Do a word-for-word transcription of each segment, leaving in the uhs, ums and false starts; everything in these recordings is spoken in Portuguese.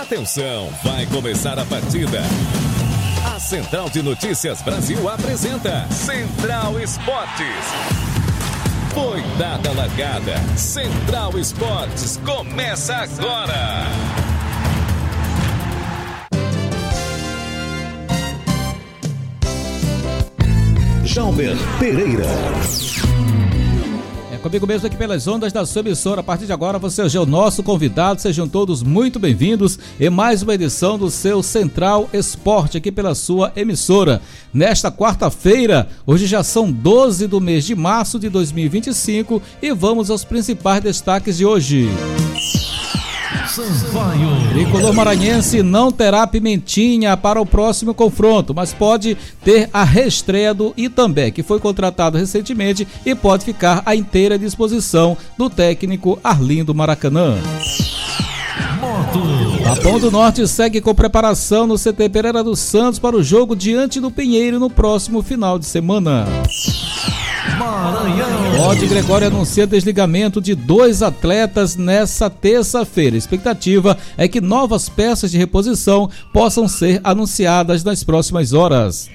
Atenção, vai começar a partida. A Central de Notícias Brasil apresenta Central Esportes. Foi dada a largada. Central Esportes começa agora. Jalber Pereira. É comigo mesmo aqui pelas ondas da sua emissora. A partir de agora você é o nosso convidado. Sejam todos muito bem-vindos em mais uma edição do seu Central Esporte aqui pela sua emissora. Nesta quarta-feira, hoje já são doze do mês de março de dois mil e vinte e cinco e vamos aos principais destaques de hoje. O tricolor maranhense não terá Pimentinha para o próximo confronto, mas pode ter a reestreia do Itambé, que foi contratado recentemente e pode ficar à inteira disposição do técnico Arlindo Maracanã. Capão do Norte segue com preparação no C T Pereira dos Santos para o jogo diante do Pinheiro no próximo final de semana. Maranhão. Rod Gregório anuncia desligamento de dois atletas nessa terça-feira. A expectativa é que novas peças de reposição possam ser anunciadas nas próximas horas.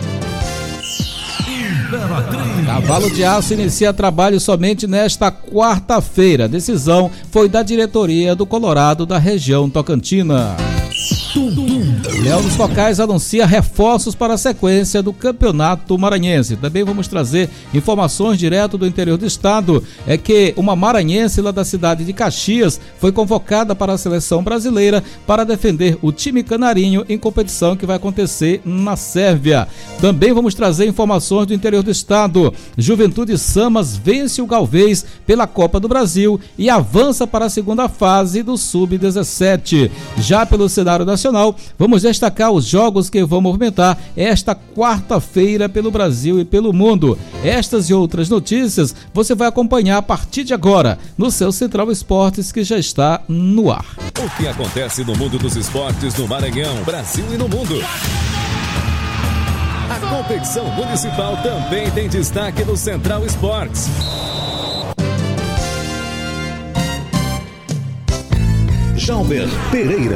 Cavalo de Aço inicia trabalho somente nesta quarta-feira. A decisão foi da diretoria do Colorado da região tocantina. Léo dos Cocais anuncia reforços para a sequência do Campeonato Maranhense. Também vamos trazer informações direto do interior do estado. É que uma maranhense lá da cidade de Caxias foi convocada para a seleção brasileira para defender o time canarinho em competição que vai acontecer na Sérvia. Também vamos trazer informações do interior do estado. Juventude Samas vence o Galvez pela Copa do Brasil e avança para a segunda fase do sub dezessete. Já pelo cenário nacional, vamos destacar os jogos que vão movimentar esta quarta-feira pelo Brasil e pelo mundo. Estas e outras notícias você vai acompanhar a partir de agora no seu Central Esportes, que já está no ar. O que acontece no mundo dos esportes no Maranhão, Brasil e no mundo? A competição municipal também tem destaque no Central Esportes. Jalber Pereira.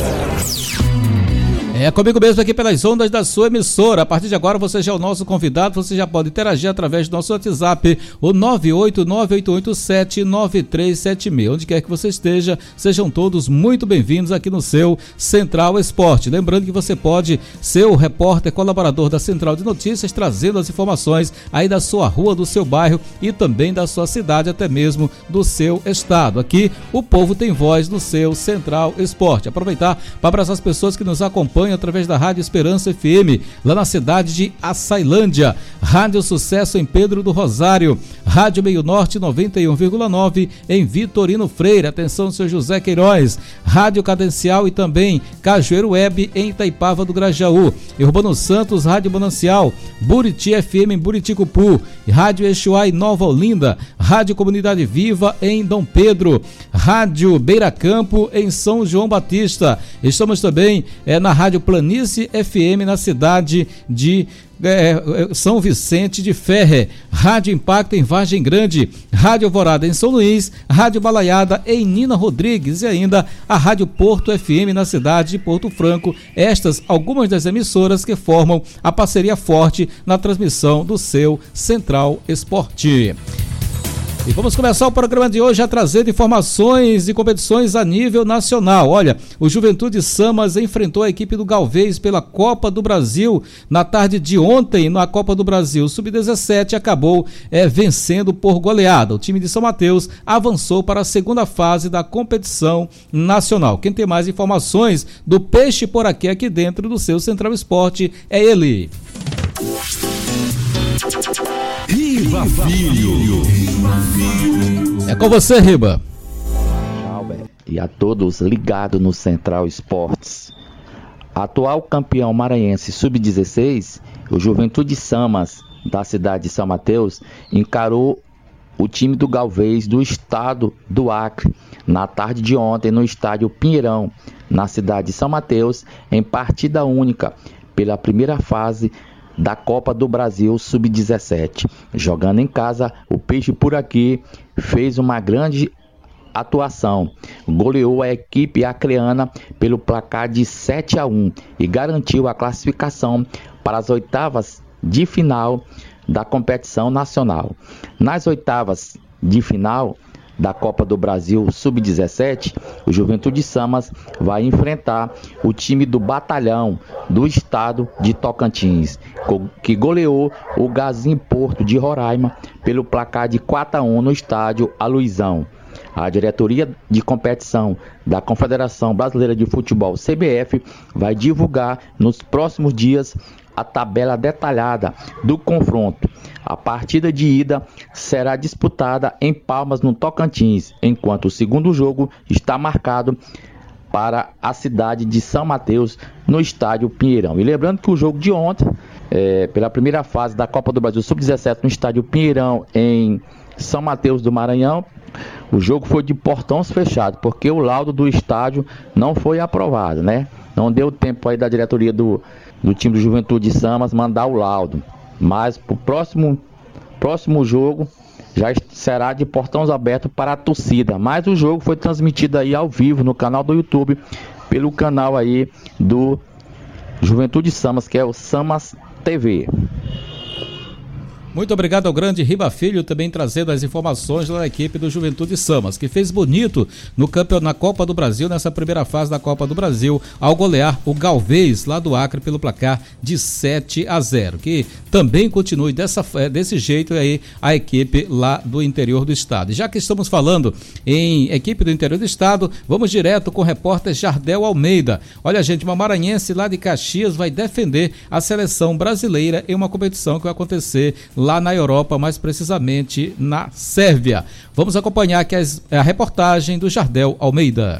É comigo mesmo aqui pelas ondas da sua emissora. A partir de agora você já é o nosso convidado, você já pode interagir através do nosso WhatsApp, o nove oito nove oito oito sete nove três sete seis. Onde quer que você esteja, sejam todos muito bem-vindos aqui no seu Central Esporte. Lembrando que você pode ser o repórter colaborador da Central de Notícias, trazendo as informações aí da sua rua, do seu bairro e também da sua cidade, até mesmo do seu estado. Aqui o povo tem voz no seu Central Esporte. Aproveitar para abraçar as pessoas que nos acompanham através da Rádio Esperança F M, lá na cidade de Açailândia, Rádio Sucesso em Pedro do Rosário, Rádio Meio Norte noventa e um vírgula nove em Vitorino Freire, atenção seu José Queiroz, Rádio Cadencial e também Cajueiro Web em Itaipava do Grajaú, Urbano Santos, Rádio Bonancial, Buriti F M em Buriticupu, Rádio Exuá em Nova Olinda, Rádio Comunidade Viva em Dom Pedro, Rádio Beira Campo em São João Batista. Estamos também é, na Rádio Planície F M na cidade de é, São Vicente de Ferre, Rádio Impacto em Vargem Grande, Rádio Alvorada em São Luís, Rádio Balaiada em Nina Rodrigues e ainda a Rádio Porto F M na cidade de Porto Franco. Estas algumas das emissoras que formam a parceria forte na transmissão do seu Central Esporte. E vamos começar o programa de hoje a trazer informações de competições a nível nacional. Olha, o Juventude Samas enfrentou a equipe do Galvez pela Copa do Brasil na tarde de ontem na Copa do Brasil sub dezessete, acabou é, vencendo por goleada. O time de São Mateus avançou para a segunda fase da competição nacional. Quem tem mais informações do Peixe por aqui, aqui dentro do seu Central Esporte, é ele. Riba Filho. É com você, Riba. E a todos ligados no Central Esportes. Atual campeão maranhense sub dezesseis, o Juventude Samas, da cidade de São Mateus, encarou o time do Galvez do estado do Acre na tarde de ontem no estádio Pinheirão, na cidade de São Mateus, em partida única pela primeira fase da Copa do Brasil sub dezessete. Jogando em casa, o Peixe por aqui fez uma grande atuação. Goleou a equipe acreana pelo placar de sete a um e garantiu a classificação para as oitavas de final da competição nacional. Nas oitavas de final da Copa do Brasil sub dezessete, o Juventude Samas vai enfrentar o time do Batalhão do estado de Tocantins, que goleou o Gazim Porto de Roraima pelo placar de quatro a um no estádio Aluizão. A diretoria de competição da Confederação Brasileira de Futebol, C B F, vai divulgar nos próximos dias a tabela detalhada do confronto. A partida de ida será disputada em Palmas, no Tocantins, enquanto o segundo jogo está marcado para a cidade de São Mateus, no estádio Pinheirão. E lembrando que o jogo de ontem, é, pela primeira fase da Copa do Brasil sub dezessete no estádio Pinheirão, em São Mateus do Maranhão, o jogo foi de portões fechados, porque o laudo do estádio não foi aprovado, né? Não deu tempo aí da diretoria do, do time do Juventude Samas mandar o laudo. Mas para o próximo, próximo jogo já será de portões abertos para a torcida. Mas o jogo foi transmitido aí ao vivo no canal do YouTube, pelo canal aí do Juventude Samas, que é o Samas T V. Muito obrigado ao grande Riba Filho, também trazendo as informações da equipe do Juventude Samas, que fez bonito no campeonato, na Copa do Brasil, nessa primeira fase da Copa do Brasil, ao golear o Galvez, lá do Acre, pelo placar de sete a zero. Que também continue dessa, desse jeito aí a equipe lá do interior do estado. E já que estamos falando em equipe do interior do estado, vamos direto com o repórter Jardel Almeida. Olha, gente, uma maranhense lá de Caxias vai defender a seleção brasileira em uma competição que vai acontecer lá lá na Europa, mais precisamente na Sérvia. Vamos acompanhar aqui a reportagem do Jardel Almeida.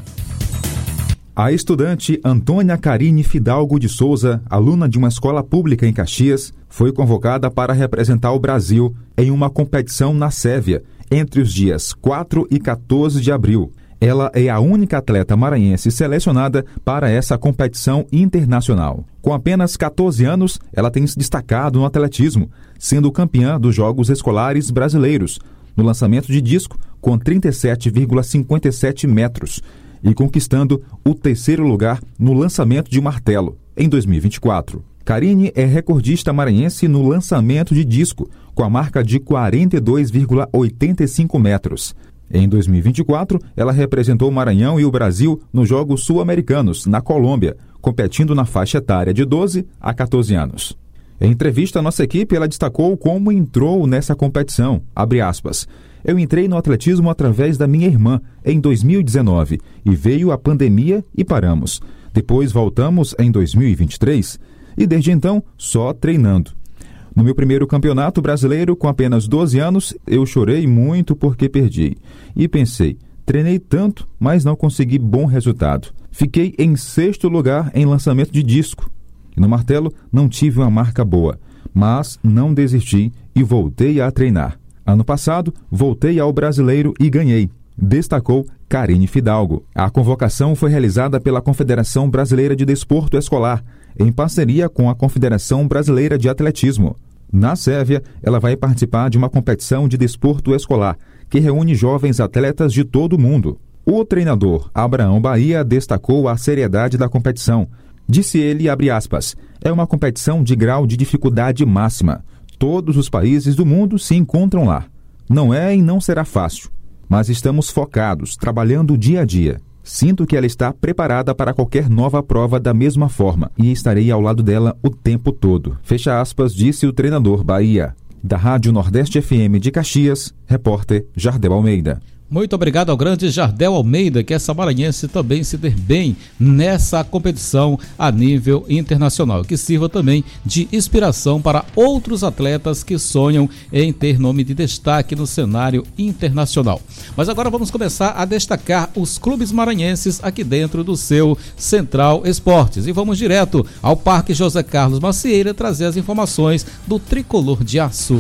A estudante Antônia Karine Fidalgo de Souza, aluna de uma escola pública em Caxias, foi convocada para representar o Brasil em uma competição na Sérvia, entre os dias quatro e quatorze de abril. Ela é a única atleta maranhense selecionada para essa competição internacional. Com apenas quatorze anos, ela tem se destacado no atletismo, sendo campeã dos Jogos Escolares Brasileiros, no lançamento de disco com trinta e sete vírgula cinquenta e sete metros e conquistando o terceiro lugar no lançamento de martelo, em dois mil e vinte e quatro. Karine é recordista maranhense no lançamento de disco, com a marca de quarenta e dois vírgula oitenta e cinco metros. Em dois mil e vinte e quatro, ela representou o Maranhão e o Brasil nos Jogos Sul-Americanos, na Colômbia, competindo na faixa etária de doze a quatorze anos. Em entrevista à nossa equipe, ela destacou como entrou nessa competição. Abre aspas. Eu entrei no atletismo através da minha irmã, em dois mil e dezenove, e veio a pandemia e paramos. Depois voltamos em dois mil e vinte e três, e desde então, só treinando. No meu primeiro campeonato brasileiro, com apenas doze anos, eu chorei muito porque perdi. E pensei, treinei tanto, mas não consegui bom resultado. Fiquei em sexto lugar em lançamento de disco. E no martelo não tive uma marca boa, mas não desisti e voltei a treinar. Ano passado, voltei ao brasileiro e ganhei, destacou Karine Fidalgo. A convocação foi realizada pela Confederação Brasileira de Desporto Escolar, em parceria com a Confederação Brasileira de Atletismo. Na Sérvia, ela vai participar de uma competição de desporto escolar, que reúne jovens atletas de todo o mundo. O treinador Abraão Bahia destacou a seriedade da competição. Disse ele, abre aspas, é uma competição de grau de dificuldade máxima. Todos os países do mundo se encontram lá. Não é e não será fácil, mas estamos focados, trabalhando dia a dia. Sinto que ela está preparada para qualquer nova prova da mesma forma e estarei ao lado dela o tempo todo. Fecha aspas, disse o treinador Bahia. Da Rádio Nordeste F M de Caxias, repórter Jardel Almeida. Muito obrigado ao grande Jardel Almeida, que essa maranhense também se dê bem nessa competição a nível internacional, que sirva também de inspiração para outros atletas que sonham em ter nome de destaque no cenário internacional. Mas agora vamos começar a destacar os clubes maranhenses aqui dentro do seu Central Esportes. E vamos direto ao Parque José Carlos Macieira trazer as informações do Tricolor de Açu.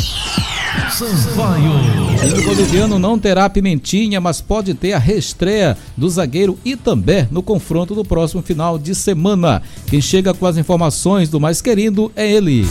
O time boliviano não terá Pimentinha, mas pode ter a reestreia do zagueiro Itambé no confronto do próximo final de semana. Quem chega com as informações do mais querido é ele.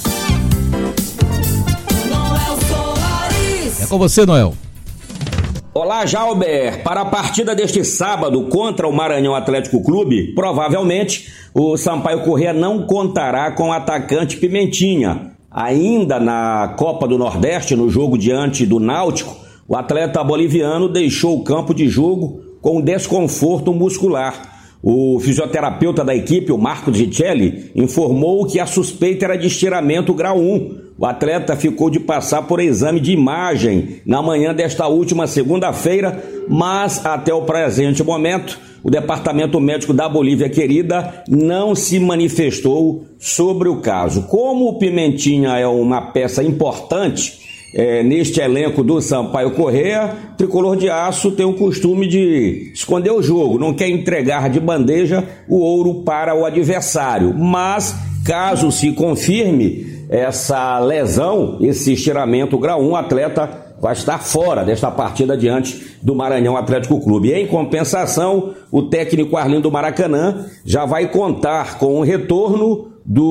Noel Soares. É com você, Noel. Olá, Jalber. Para a partida deste sábado contra o Maranhão Atlético Clube, provavelmente o Sampaio Corrêa não contará com o atacante Pimentinha. Ainda na Copa do Nordeste, no jogo diante do Náutico, o atleta boliviano deixou o campo de jogo com desconforto muscular. O fisioterapeuta da equipe, o Marcos Richelli, informou que a suspeita era de estiramento grau um. O atleta ficou de passar por exame de imagem na manhã desta última segunda-feira, mas até o presente momento, o Departamento Médico da Bolívia Querida não se manifestou sobre o caso. Como o Pimentinha é uma peça importante É, neste elenco do Sampaio Corrêa, o Tricolor de Aço tem o costume de esconder o jogo, não quer entregar de bandeja o ouro para o adversário. Mas, caso se confirme essa lesão, esse estiramento grau um, o atleta vai estar fora desta partida diante do Maranhão Atlético Clube. E, em compensação, o técnico Arlindo Maracanã já vai contar com o retorno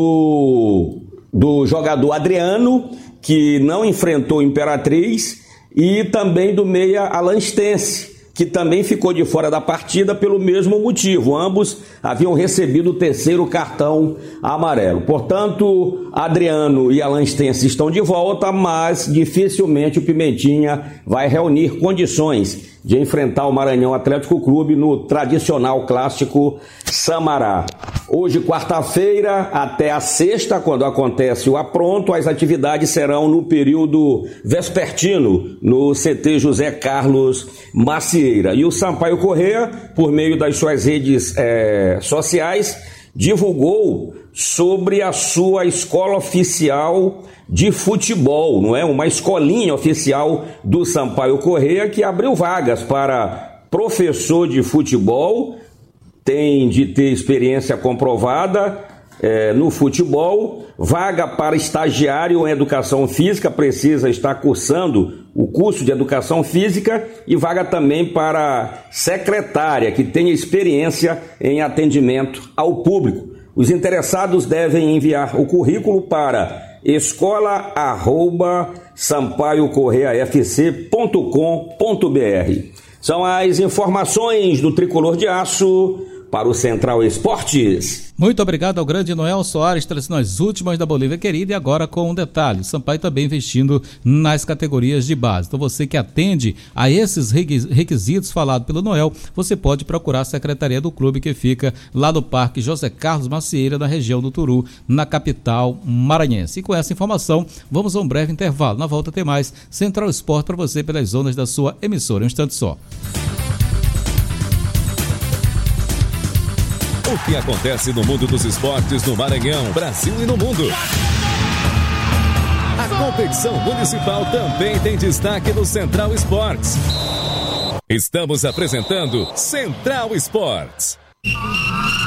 do, do jogador Adriano, que não enfrentou Imperatriz, e também do meia Alanstense, que também ficou de fora da partida pelo mesmo motivo. Ambos haviam recebido o terceiro cartão amarelo. Portanto, Adriano e Alanstense estão de volta, mas dificilmente o Pimentinha vai reunir condições de enfrentar o Maranhão Atlético Clube no tradicional clássico Samará. Hoje, quarta-feira, até a sexta, quando acontece o apronto, as atividades serão no período vespertino, no C T José Carlos Macieira. E o Sampaio Corrêa, por meio das suas redes é, sociais, divulgou sobre a sua escola oficial de futebol, não é? Uma escolinha oficial do Sampaio Corrêa que abriu vagas para professor de futebol, tem de ter experiência comprovada é, no futebol, vaga para estagiário em educação física, precisa estar cursando o curso de educação física, e vaga também para secretária, que tenha experiência em atendimento ao público. Os interessados devem enviar o currículo para escola arroba sampaio corrêa f c ponto com ponto b r. São as informações do Tricolor de Aço para o Central Esportes. Muito obrigado ao grande Noel Soares, trazendo as últimas da Bolívia Querida, e agora com um detalhe: o Sampaio também investindo nas categorias de base. Então você que atende a esses requisitos falados pelo Noel, você pode procurar a secretaria do clube, que fica lá no Parque José Carlos Macieira, na região do Turu, na capital maranhense. E com essa informação, vamos a um breve intervalo. Na volta tem mais Central Esporte para você pelas zonas da sua emissora. Um instante só. O que acontece no mundo dos esportes no Maranhão, Brasil e no mundo. A competição municipal também tem destaque no Central Esportes. Estamos apresentando Central Esportes.